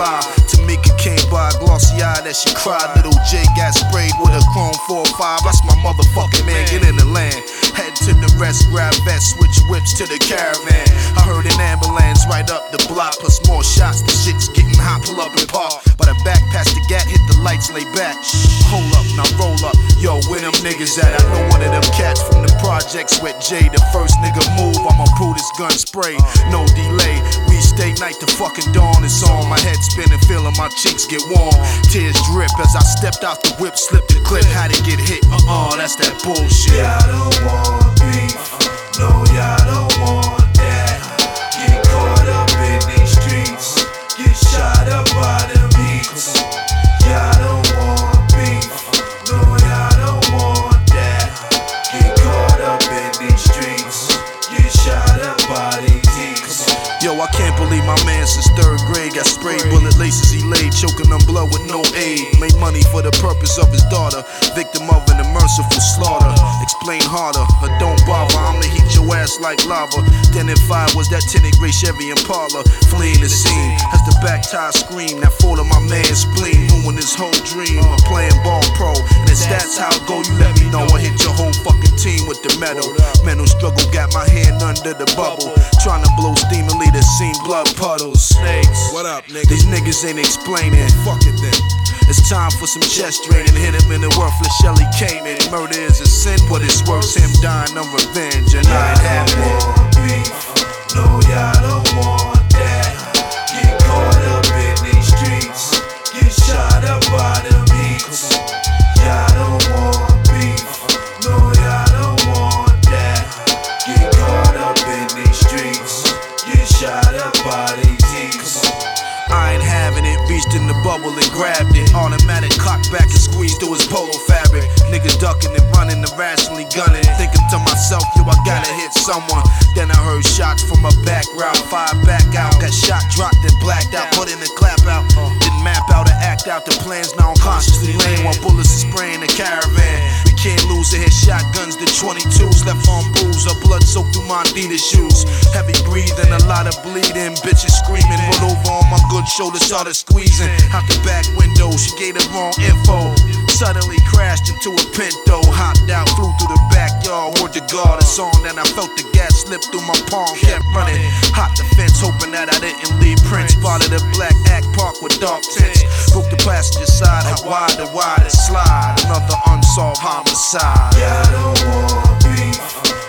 fly. Tamika came by, glossy eye that she cried. Little J got sprayed with a chrome 4-5. That's my motherfucking man, get in the land. Head to the rest, grab vest, switch whips to the caravan. I heard an ambulance right up the block, plus more shots. The shit's getting hot, pull up and park. By the back, past the gat, hit the lights, lay back. Hold up, now roll up. Yo, where them niggas at? I know one of them cats from the projects with J. The first nigga move, I'ma pull this gun spray. No delay, we stay night to fucking dawn. It's on, my head spinning, feeling my cheeks get warm. Tears drip as I stepped out the whip, slipped the clip, had to get hit. That's that bullshit. Y'all don't want beef, no, y'all don't want that. Get caught up in these streets, get shot up by them heats. Y'all don't want beef, no, y'all don't want that. Get caught up in these streets, get shot up by these heats. Yo, I can't believe my man since 3rd grade got sprayed. Bullet laces he laid, choking on blood with no aid. Made money for the purpose of his daughter, victim of an unmerciful slaughter. Explain harder, or don't bother, I'ma heat your ass like lava. Then in 5 was that tinted gray Chevy Impala, fleeing the scene as the back tire screamed. That fall of my man's spleen, ruined his whole dream of playing ball pro. And if that's how it go, you let me know. I hit your whole fucking team with the metal. Mental struggle, got my hand under the bubble, trying to blow steam and lead the scene blood puddles. Snakes, What up, nigga? these niggas ain't explaining. Fuck it then. It's time for some chest draining. Hit him in the worthless Shelly Cayman. Murder is a sin, but it's worse him dying of revenge. And I ain't having it. Beef, no, y'all don't want that. Get caught up in these streets, get shot up by them heats. Y'all don't want beef, no, y'all don't want that. Get caught up in these streets, get shot up by these heats. I ain't having it, reached in the bubble and grabbed it. Automatic cock back and squeezed through his polo fabric. Niggas ducking and running, irrationally gunning. Thinking to myself, yo, I gotta hit someone. Then I heard shots from a back route, 5 back out. Got shot, dropped, and blacked out. Put in the clap out, didn't map out or act out the plans. Now I'm consciously laying while bullets are spraying the caravan. We can't lose it, hit shotguns, the 22s left on booze. Or blood soaked through my Adidas shoes. Heavy breathing, a lot of bleeding. Bitches screaming, rolled over on my good shoulder, started squeezing out the back window. She gave the wrong info. Suddenly crashed into a Pinto, hopped out, flew through the backyard. Word to God, it's on. Then I felt the gas slip through my palm, kept running. Hopped the fence, hoping that I didn't leave prints. Spotted a black act park with dark tints. Broke the passenger side, how wide the slide. Another unsolved homicide. Y'all don't want beef,